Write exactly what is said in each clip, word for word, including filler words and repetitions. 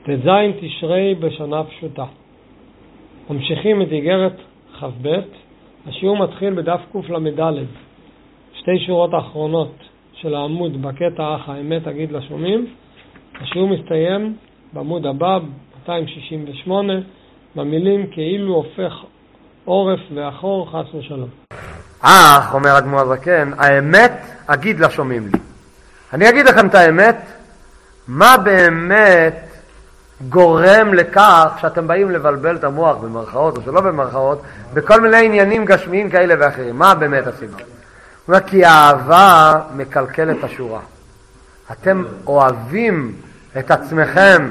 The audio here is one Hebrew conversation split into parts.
ט"ז תשרי בשנה פשוטה. ממשיכים את איגרת ח' ב'. השיעור מתחיל בדף קל"ד, שתי שורות האחרונות של העמוד בקטע אח האמת אגיד לשומעים. השיעור מסתיים בעמוד הבא מאתיים שישים ושמונה במילים כאילו הופך עורף ואחור חס ושלום. אך, אומר אדמו"ר הזקן, האמת אגיד לשומעים לי. אני אגיד לכם את האמת, מה באמת גורם לכך שאתם באים לבלבל את המוח במרכאות או שלא במרכאות בכל מיני עניינים גשמיים כאלה ואחרים. מה באמת הסיבה? הוא אומר כי האהבה מקלקל את השורה. אתם אוהבים את עצמכם,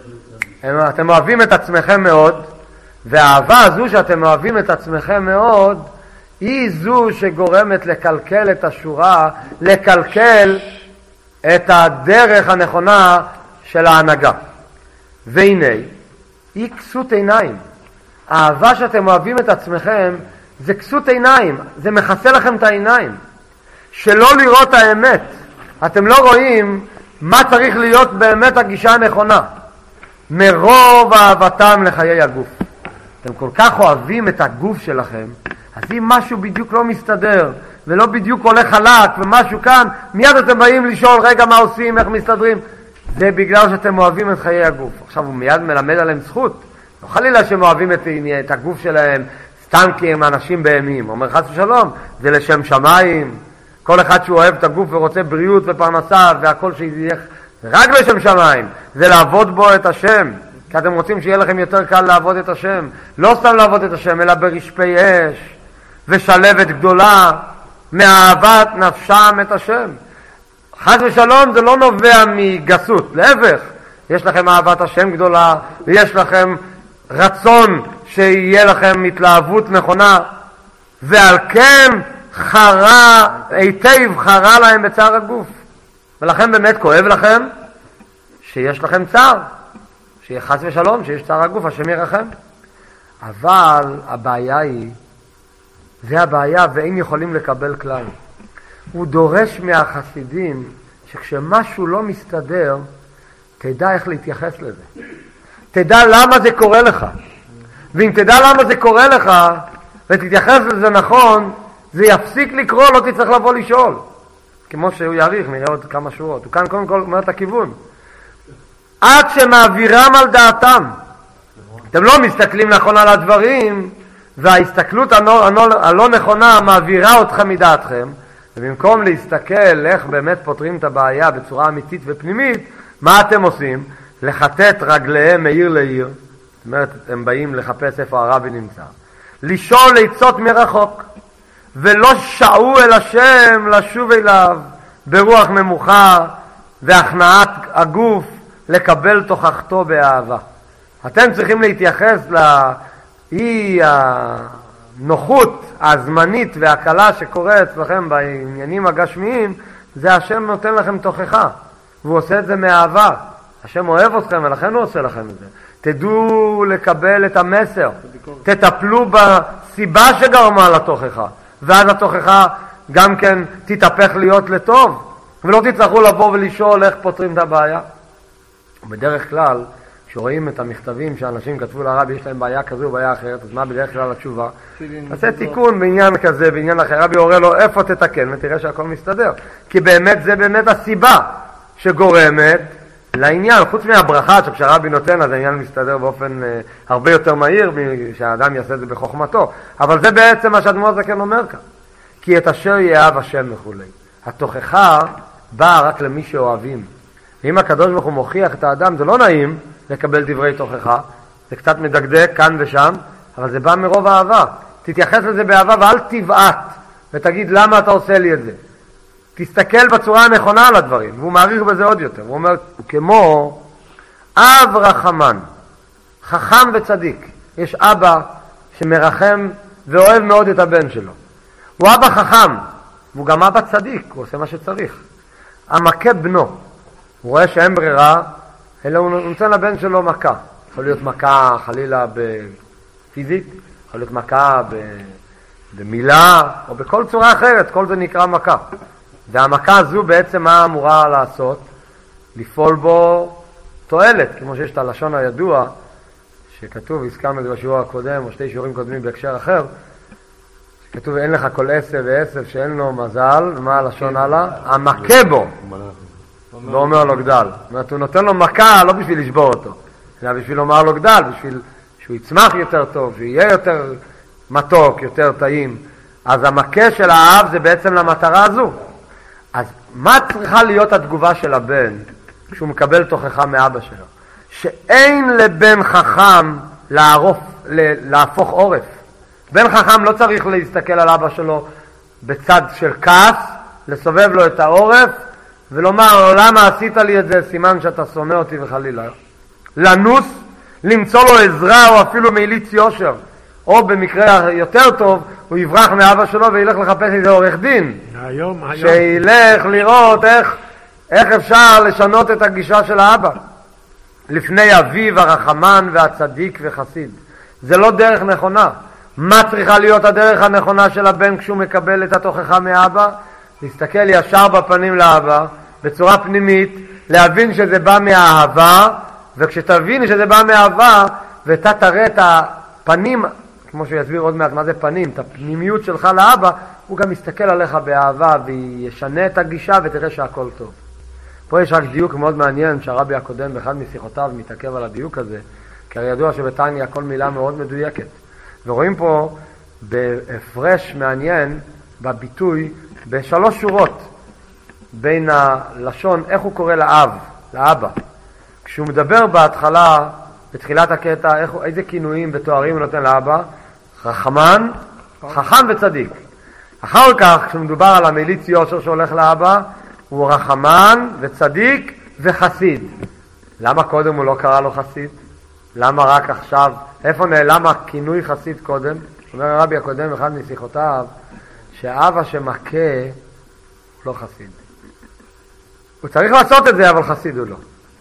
אתם אוהבים את עצמכם מאוד, והאהבה הזו שאתם אוהבים את עצמכם מאוד היא זו שגורמת לקלקל את השורה, לקלקל את הדרך הנכונה של ההנהגה. והנה, היא כסות עיניים. האהבה שאתם אוהבים את עצמכם זה כסות עיניים, זה מכסה לכם את העיניים. שלא לראות האמת. אתם לא רואים מה צריך להיות באמת הגישה הנכונה. מרוב אהבתם לחיי הגוף. אתם כל כך אוהבים את הגוף שלכם, אז אם משהו בדיוק לא מסתדר, ולא בדיוק הולך חלק ומשהו כאן, מיד אתם באים לשאול, רגע מה עושים, איך מסתדרים? זה בגלל שאתם אוהבים את חיי הגוף. עכשיו הוא מיד מלמד עליהם זכות. לא חלילה שהם אוהבים את, את הגוף שלהם, סתם כי הם אנשים בהמים. הוא אומר חס ושלום, זה לשם שמיים. כל אחד שהוא אוהב את הגוף ורוצה בריאות ופרנסה והכל שיהיה רק לשם שמיים, זה לעבוד בו את השם. כי אתם רוצים שיהיה לכם יותר קל לעבוד את השם. לא סתם לעבוד את השם, אלא ברשפי אש ושלבת גדולה מאהבת נפשם את השם. חס ושלום זה לא נובע מגסות, להפך, יש לכם אהבת השם גדולה ויש לכם רצון שיהיה לכם התלהבות נכונה, ועל כן חרה, היטב חרה להם בצער הגוף, ולכן באמת כואב לכם שיש לכם צער, שיהיה חס ושלום שיש צער הגוף, השם ירחם. אבל הבעיה היא, זה הבעיה ואין יכולים לקבל כלל. הוא דורש מהחסידים שכשמשהו לא מסתדר, תדע איך להתייחס לזה. תדע למה זה קורה לך. ואם תדע למה זה קורה לך, ותתייחס לזה נכון, זה יפסיק לקרוא, לא תצטרך לבוא לשאול. כמו שהוא יעריך, נראה עוד כמה שורות. הוא כאן קודם כל אומר את הכיוון. עד שמעבירם על דעתם. אתם לא מסתכלים נכון על הדברים, וההסתכלות הלא נכונה מעבירה אתכם מדעתכם, ובמקום להסתכל איך באמת פותרים את הבעיה בצורה אמיתית ופנימית, מה אתם עושים? לחטט רגליהם מעיר לעיר. זאת אומרת, הם באים לחפש איפה הרבי נמצא. לשאול עצות מרחוק. ולא שעו אל השם לשוב אליו ברוח נמוכה והכנעת הגוף לקבל תוכחתו באהבה. אתם צריכים להתייחס לאי הנוחות הזמנית והקלה שקורה אצלכם בעניינים הגשמיים, זה השם נותן לכם תוכחה, והוא עושה את זה מאהבה. השם אוהב אתכם ולכן הוא עושה לכם את זה. תדעו לקבל את המסר, תטפלו בסיבה שגרמה לתוכחה, ואז התוכחה גם כן תתהפך להיות לטוב, ולא תצטרכו לבוא ולשאול איך פותרים את הבעיה. בדרך כלל, כשרואים את המכתבים שאנשים כתבו לרבי, יש להם בעיה כזו ובעיה אחרת, אז מה בדרך כלל התשובה? עושה תיקון בעניין כזה, בעניין אחר. רבי הורה לו איפה תתקן, ותראה שהכל מסתדר. כי באמת זה באמת הסיבה שגורמת לעניין. חוץ מהברכה שכשהרבי נותן, אז העניין מסתדר באופן אה, הרבה יותר מהיר, שהאדם יעשה את זה בחוכמתו. אבל זה בעצם מה שאדמו"ר הזקן אומר כאן. כי את אשר יאהב השם וכולי. התוכחה באה רק למי שאוהבים. ואם הקדוש ברוך הוא מוכיח את האדם, זה לא נעים לקבל דברי תוכחה, זה קצת מדקדק כאן ושם, אבל זה בא מרוב אהבה. תתייחס לזה באהבה ואל תבעט ותגיד למה אתה עושה לי את זה. תסתכל בצורה הנכונה על הדברים, והוא מעריך בזה עוד יותר. הוא אומר, כמו אב רחמן, חכם וצדיק. יש אבא שמרחם ואוהב מאוד את הבן שלו. הוא אבא חכם, והוא גם אבא צדיק, הוא עושה מה שצריך. המכה בנו, הוא רואה שאין ברירה, אלא הוא נותן לבן שלו מכה. יכול להיות מכה חלילה בפיזית, יכול להיות מכה במילה, או בכל צורה אחרת, כל זה נקרא מכה. והמכה הזו בעצם מה אמורה לעשות? לפעול בו תועלת, כמו שיש את הלשון הידוע, שכתוב, הזכרנו את זה בשיעור הקודם, או שתי שיעורים קודמים בהקשר אחר, שכתוב, אין לך כל עשב ועשב שאין לו מזל, ומה הלשון הלאה? המכה בו, ואומר לו גדל. זאת אומרת, הוא נותן לו מכה לא בשביל לשבור אותו, אלא בשביל לומר לו גדל, בשביל שהוא יצמח יותר טוב, שיהיה יותר מתוק, יותר טעים. אז המכה של האב זה בעצם למטרה הזו. אז מה צריכה להיות התגובה של הבן כשהוא מקבל תוכחה מאבא שלו? שאין לבן חכם לערוף, להפוך עורף. בן חכם לא צריך להסתכל על אבא שלו בצד של כעס, לסובב לו את העורף ולומר, למה עשית לי את זה? סימן שאתה שונא אותי וחלילה. לנוס, למצוא לו עזרה או אפילו מיליץ יושר, או במקרה יותר טוב הוא יברח מאבא שלו וילך לחפש איזה עורך דין היום, היום. שילך לראות איך, איך אפשר לשנות את הגישה של האבא לפני אביו הרחמן והצדיק וחסיד. זה לא דרך נכונה. מה צריכה להיות הדרך הנכונה של הבן כשהוא מקבל את התוכחה מאבא? להסתכל ישר בפנים לאבא בצורה פנימית, להבין שזה בא מהאהבה, וכשתבין שזה בא מאהבה ואתה תראה את הפנים, כמו שהוא יסביר עוד מעט מה זה פנים, את הפנימיות שלך לאבא, הוא גם יסתכל עליך באהבה וישנה את הגישה ותראה שהכל טוב. פה יש רק דיוק מאוד מעניין שהרבי הקודם באחד משיחותיו מתעכב על הדיוק הזה, כי הרי ידוע שבתניא כל מילה מאוד מדויקת. ורואים פה בהפרש מעניין בביטוי בשלוש שורות בין הלשון, איך הוא קורא לאב, לאבא. כשהוא מדבר בהתחלה, בתחילת הקטע, איך, איזה כינויים ותוארים הוא נותן לאבא? רחמן, חכם וצדיק. אחר כך, כשמדובר על המיליץ יושר שהולך לאבא, הוא רחמן וצדיק וחסיד. למה קודם הוא לא קרא לו חסיד? למה רק עכשיו? איפה נעלם הכינוי חסיד קודם? אומר הרבי הקודם, אחד משיחותיו, שאבא שמכה הוא לא חסיד. הוא צריך לעשות את זה, אבל חסיד הוא לא.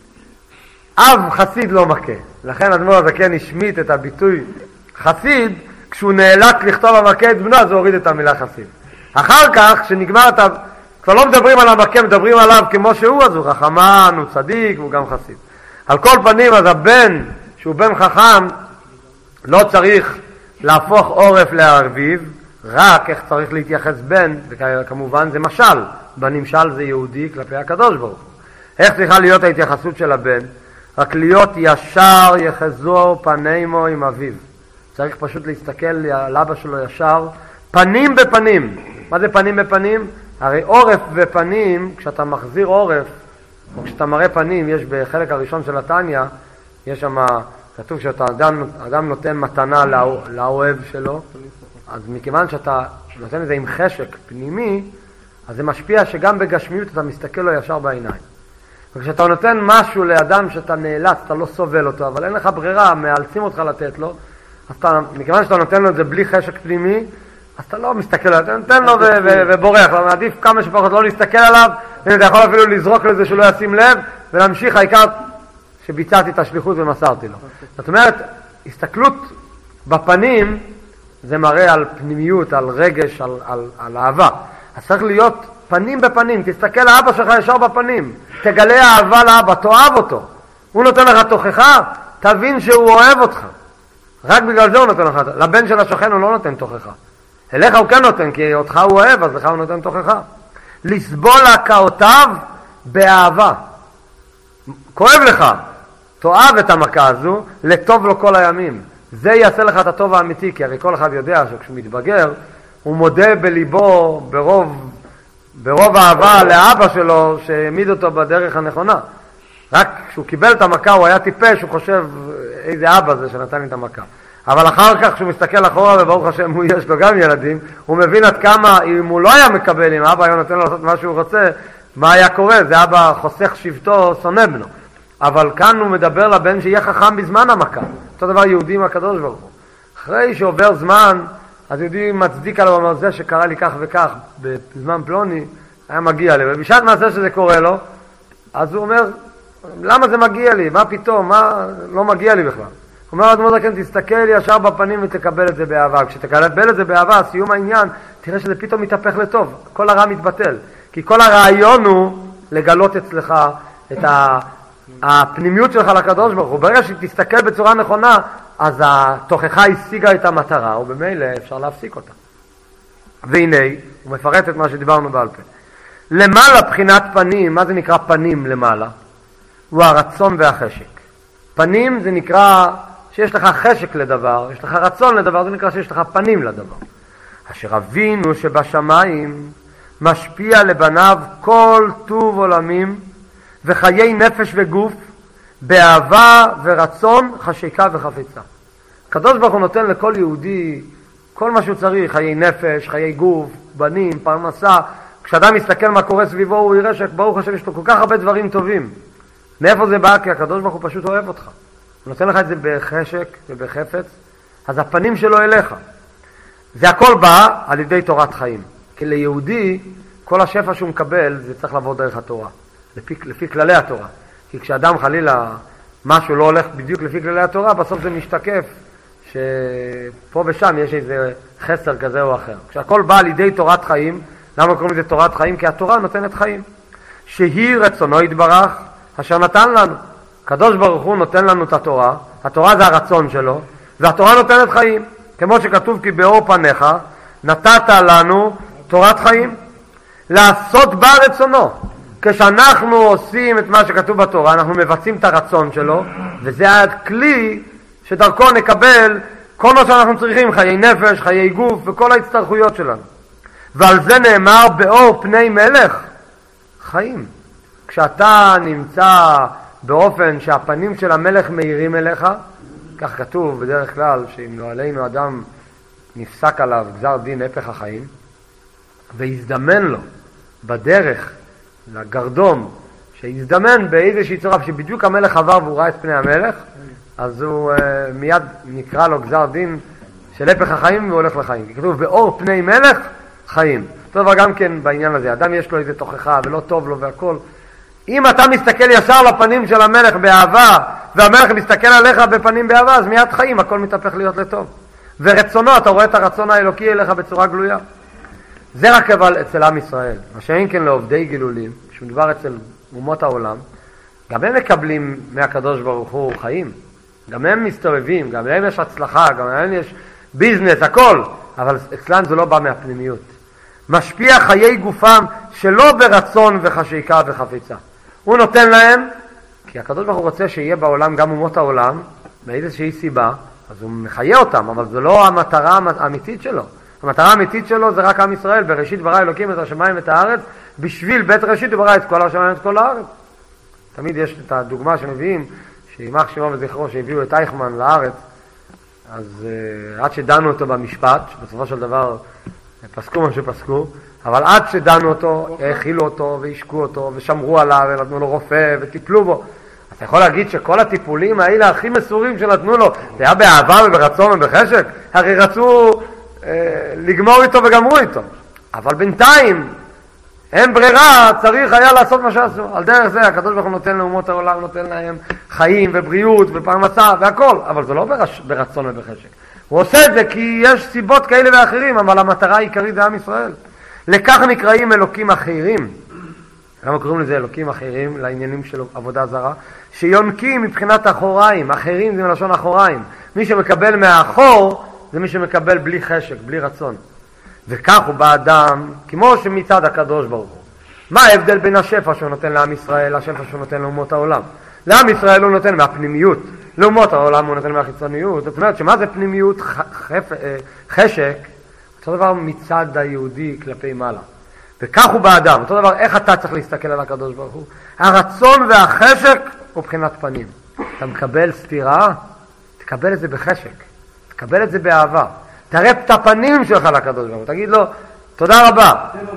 אב חסיד לא מכה. לכן אדמו"ר הזקן השמיט את הביטוי חסיד, כשהוא נאלץ לכתוב המכה את בנו, אז הוא הוריד את המילה חסיד. אחר כך, כשנגמר את ה... כבר לא מדברים על המכה, מדברים עליו כמו שהוא, אז הוא רחמן, הוא צדיק, והוא גם חסיד. על כל פנים, אז הבן, שהוא בן חכם, לא צריך להפוך עורף לאביו, רק איך צריך להתייחס בן, וכמובן זה משל, בנמשל זה יהודי כלפי הקדוש ברוך הוא. איך צריכה להיות ההתייחסות של הבן? רק להיות ישר יחזו פנימו עם אביו. צריך פשוט להסתכל על אבא שלו ישר, פנים בפנים. מה זה פנים בפנים? הרי עורף ופנים, כשאתה מחזיר עורף, או כשאתה מראה פנים, יש בחלק הראשון של התניא, יש שם, כתוב שאתה אדם, אדם נותן מתנה לא, לאוהב שלו, אז מכיוון שאתה נותן את זה עם חשק פנימי, אז זה משפיע שגם בגשמיות אתה מסתכל לו ישר בעיניים. וכשאתה נותן משהו לאדם שאתה נאלץ, אתה לא סובל אותו, אבל אין לך ברירה, מאלצים אותך לתת לו, אז אתה, מכיוון שאתה נותן לו את זה בלי חשק פנימי, אז אתה לא מסתכל עליו, אתה נותן לו ובורח, אבל עדיף כמה שפחות לא להסתכל עליו, ואתה יכול אפילו לזרוק לזה שהוא לא ישים לב, ולהמשיך, העיקר שביצעתי את השליחות ומסרתי לו. זאת אומרת, הסתכלות בפנים, זה מראה על פנימיות, על רגש, על, על, על אהבה. אז צריך להיות פנים בפנים, תסתכל לאבא שלך ישר בפנים, תגלה אהבה לאבא, תאהב אותו. הוא נותן לך תוכחה, תבין שהוא אוהב אותך. רק בגלל זה הוא נותן לך, לבן של השכן הוא לא נותן תוכחה. אליך הוא כן נותן, כי אותך הוא אוהב, אז לך הוא נותן תוכחה. לסבול הקאותיו באהבה. כואב לך, תאהב את המכה הזו, לטוב לו כל הימים. זה יעשה לך את הטוב האמיתי, כי הרי כל אחד יודע שכשהוא מתבגר, הוא מודה בליבו ברוב, ברוב אהבה לאבא שלו שהעמיד אותו בדרך הנכונה. רק כשהוא קיבל את המכה הוא היה טיפש, הוא חושב איזה אבא זה שנתן לי את המכה. אבל אחר כך כשהוא מסתכל אחורה וברוך השם הוא יש לו גם ילדים, הוא מבין עד כמה אם הוא לא היה מקבל, אם אבא היה נותן לו לעשות מה שהוא רוצה, מה היה קורה? זה אבא חוסך שבטו, שונא בנו. אבל כאן הוא מדבר לבן שיהיה חכם בזמן המכה. אותו דבר יהודי עם הקדוש ברוך הוא. אחרי שעובר זמן, אז יהודי מצדיק עליו, אומר זה שקרה לי כך וכך, בזמן פלוני, היה מגיע לי. ובשעת מעשה שזה קורה לו, אז הוא אומר, למה זה מגיע לי? מה פתאום? מה לא מגיע לי בכלל? הוא אומר, אדמו"ר הזקן, תסתכל ישר בפנים ותקבל את זה באהבה. כשתקבל את זה באהבה, סיום העניין, תראה שזה פתאום מתהפך לטוב. כל הרע מתבטל. כי כל הרעיון הוא לגלות אצלך את הפנימיות שלך לקדוש ברוך הוא, ברגע שתסתכל בצורה נכונה, אז התוכחה השיגה את המטרה, ובמילא אפשר להפסיק אותה. והנה, הוא מפרט את מה שדיברנו בעל פה. למעלה בחינת פנים, מה זה נקרא פנים למעלה? הוא הרצון והחשק. פנים זה נקרא שיש לך חשק לדבר, יש לך רצון לדבר, זה נקרא שיש לך פנים לדבר. אשר אבינו שבשמיים משפיע לבניו כל טוב עולמים וחיי נפש וגוף באהבה ורצון, חשיקה וחפיצה. הקדוש ברוך הוא נותן לכל יהודי כל מה שהוא צריך, חיי נפש, חיי גוף, בנים, פרנסה. כשאדם מסתכל מה קורה סביבו, הוא יראה שברוך השם יש לו כל כך הרבה דברים טובים. מאיפה זה בא? כי הקדוש ברוך הוא פשוט אוהב אותך. הוא נותן לך את זה בחשק ובחפץ, אז הפנים שלו אליך. זה הכל בא על ידי תורת חיים. כי ליהודי, כל השפע שהוא מקבל, זה צריך לעבור דרך התורה. לפי, לפי כללי התורה. כי כשאדם חלילה, משהו לא הולך בדיוק לפי כללי התורה, בסוף זה משתקף שפה ושם יש איזה חסר כזה או אחר. כשהכל בא על ידי תורת חיים, למה קוראים לזה תורת חיים? כי התורה נותנת חיים. שהיא רצונו יתברך, אשר נתן לנו. הקדוש ברוך הוא נותן לנו את התורה, התורה זה הרצון שלו, והתורה נותנת חיים. כמו שכתוב כי באור פניך, נתת לנו תורת חיים. לעשות בה רצונו. כשאנחנו עושים את מה שכתוב בתורה, אנחנו מבצעים את הרצון שלו, וזה הכלי שדרכו נקבל כל מה שאנחנו צריכים, חיי נפש, חיי גוף וכל ההצטרכויות שלנו. ועל זה נאמר באור פני מלך, חיים. כשאתה נמצא באופן שהפנים של המלך מאירים אליך, כך כתוב בדרך כלל שאם לא עלינו אדם נפסק עליו גזר דין הפך החיים, והזדמן לו בדרך לגרדום, שהזדמן באיזושהי צורה שבדיוק המלך עבר והוא ראה את פני המלך, אז הוא uh, מיד נקרא לו גזר דין של הפך החיים והוא הולך לחיים. כי כתוב באור פני מלך חיים. אותו דבר גם כן בעניין הזה, אדם יש לו איזה תוכחה ולא טוב לו והכל. אם אתה מסתכל ישר לפנים של המלך באהבה, והמלך מסתכל עליך בפנים באהבה, אז מיד חיים, הכל מתהפך להיות לטוב. ורצונו, אתה רואה את הרצון האלוקי אליך בצורה גלויה. זה רק אבל אצל עם ישראל. מה שאין כן לעובדי גילולים, שמדובר אצל אומות העולם, גם הם מקבלים מהקדוש ברוך הוא חיים. גם הם מסתובבים, גם להם יש הצלחה, גם להם יש ביזנס, הכל. אבל אצלם זה לא בא מהפנימיות. משפיע חיי גופם שלא ברצון וחשיקה וחפיצה. הוא נותן להם, כי הקדוש ברוך הוא רוצה שיהיה בעולם גם אומות העולם, מאיזושהי סיבה, אז הוא מחיה אותם, אבל זה לא המטרה האמיתית שלו. המטרה האמיתית שלו זה רק עם ישראל, בראשית ברא אלוקים את השמיים ואת הארץ, בשביל בית ראשית הוא ברא את כל השמיים ואת כל הארץ. תמיד יש את הדוגמה שמביאים, שימח שמו וזכרו שהביאו את אייכמן לארץ, אז uh, עד שדנו אותו במשפט, שבסופו של דבר פסקו מה שפסקו, אבל עד שדנו אותו, האכילו אותו והשקו אותו ושמרו עליו ונתנו לו רופא וטיפלו בו. אתה יכול להגיד שכל הטיפולים האלה הכי מסורים שנתנו לו, זה היה באהבה וברצון ובחשק? הרי רצו אה, לגמור איתו וגמרו איתו. אבל בינתיים, אין ברירה, צריך היה לעשות מה שעשו. על דרך זה הקדוש ברוך הוא נותן לאומות העולם, נותן להם חיים ובריאות ופרנסה והכל, אבל זה לא ברש, ברצון ובחשק. הוא עושה את זה כי יש סיבות כאלה ואחרים, אבל המטרה העיקרית זה עם ישראל. לכך נקראים אלוקים אחרים. למה קוראים לזה אלוקים אחרים? לעניינים של עבודה זרה. שיונקים מבחינת אחוריים. אחרים זה מלשון אחוריים. מי שמקבל מהאחור זה מי שמקבל בלי חשק, בלי רצון. וכך הוא באדם, כמו שמצד הקדוש ברוך הוא. מה ההבדל בין השפע שהוא נותן לעם ישראל, השפע שהוא נותן לאומות העולם? לעם ישראל הוא נותן מהפנימיות. לאומות העולם הוא נותן מהחיצוניות. זאת אומרת שמה זה פנימיות חפ... חשק? אותו דבר מצד היהודי כלפי מעלה. וכך הוא באדם. אותו דבר, איך אתה צריך להסתכל על הקדוש ברוך הוא? הרצון והחשק הוא בחינת פנים. אתה מקבל סתירה, תקבל את זה בחשק. תקבל את זה באהבה. תראה את הפנים שלך לקדוש ברוך הוא. תגיד לו, תודה רבה.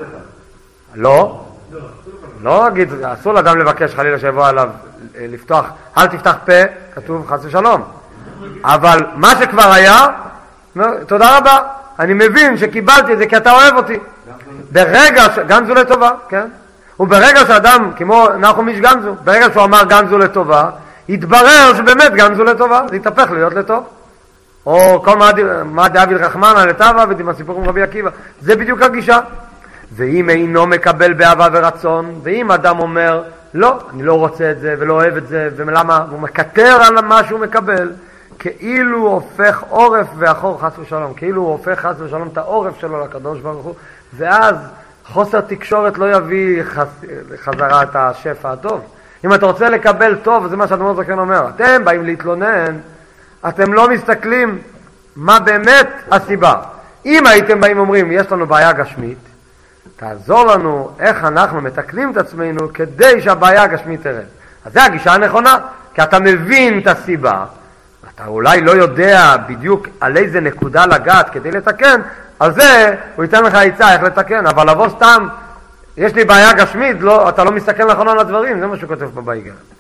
לא. לא אגיד, אסור לאדם לבקש חלילה שיבוא עליו לפתוח, אל תפתח פה, כתוב חס ושלום. אבל מה שכבר היה, תודה רבה. אני מבין שקיבלתי את זה כי אתה אוהב אותי. ברגע, ש... גנזו לטובה, כן? וברגע שאדם, כמו נחום איש גנזו, ברגע שהוא אמר גנזו לטובה, התברר שבאמת גנזו לטובה, זה התהפך להיות לטוב. או כל מה דאביד רחמנה לטובה, ודימה סיפור עם רבי עקיבא. זה בדיוק הגישה. ואם אינו מקבל באהבה ורצון, ואם אדם אומר לא, אני לא רוצה את זה ולא אוהב את זה, ולמה? הוא מקטר על מה שהוא מקבל, כאילו הוא הופך עורף ואחור חס ושלום, כאילו הוא הופך חס ושלום את העורף שלו לקדוש ברוך הוא, ואז חוסר תקשורת לא יביא חס... חזרה את השפע הטוב. אם אתה רוצה לקבל טוב, זה מה שאדמו"ר הזקן אומר, אתם באים להתלונן, אתם לא מסתכלים מה באמת הסיבה. אם הייתם באים אומרים, יש לנו בעיה גשמית, תעזור לנו איך אנחנו מתקנים את עצמנו כדי שהבעיה הגשמית תרד. אז זה הגישה הנכונה, כי אתה מבין את הסיבה, אתה אולי לא יודע בדיוק על איזה נקודה לגעת כדי לתקן, על זה הוא ייתן לך עצה איך לתקן, אבל לבוא סתם, יש לי בעיה גשמית, לא, אתה לא מסתכל נכון על הדברים, זה מה שהוא כותב פה בהיגר.